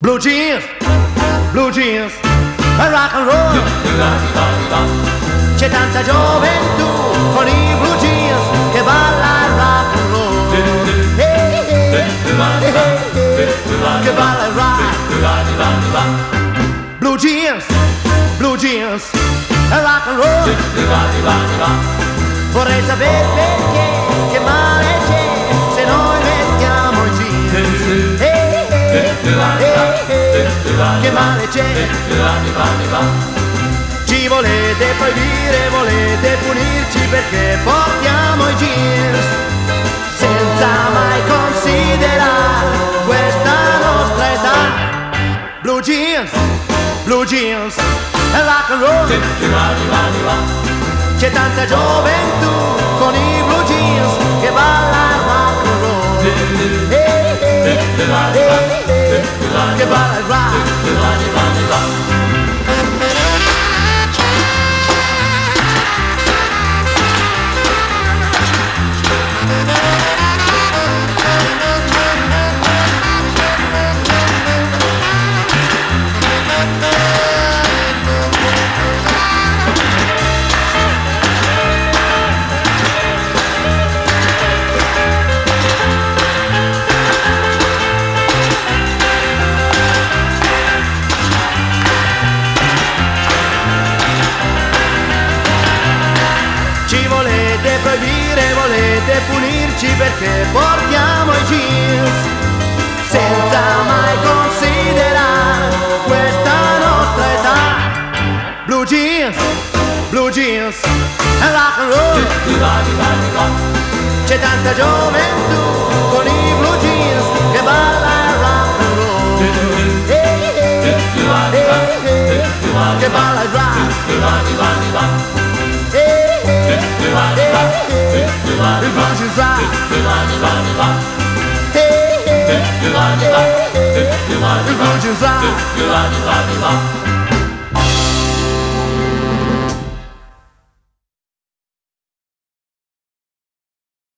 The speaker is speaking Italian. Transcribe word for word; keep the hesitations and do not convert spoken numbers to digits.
Blue jeans, blue jeans, e rock and roll. C'è tanta gioventù con i blue jeans che balla il rock and roll. Hey, hey, hey, hey, che balla il rock. Blue jeans, blue jeans, e rock and roll. Vorrei sapere perché, che male c'è se noi mettiamo i jeans. Hey, hey, hey, hey, che male c'è? Ci volete proibire, volete punirci perché portiamo i jeans senza mai considerare questa nostra età. Blue jeans, blue jeans, e rock and roll. C'è tanta gioventù con i blue jeans che balla il rock and roll. Hey, hey, hey, hey, che balla il rock. Ci volete proibire, volete punirci perché portiamo i jeans senza mai considerare questa nostra età. Blue jeans, blue jeans, e rock and roll. C'è tanta gioventù con i blue jeans che balla il rock and roll. Hey, hey, hey, hey, che balla il rock. The blues is right. Hey, hey, hey, hey, the blues is right.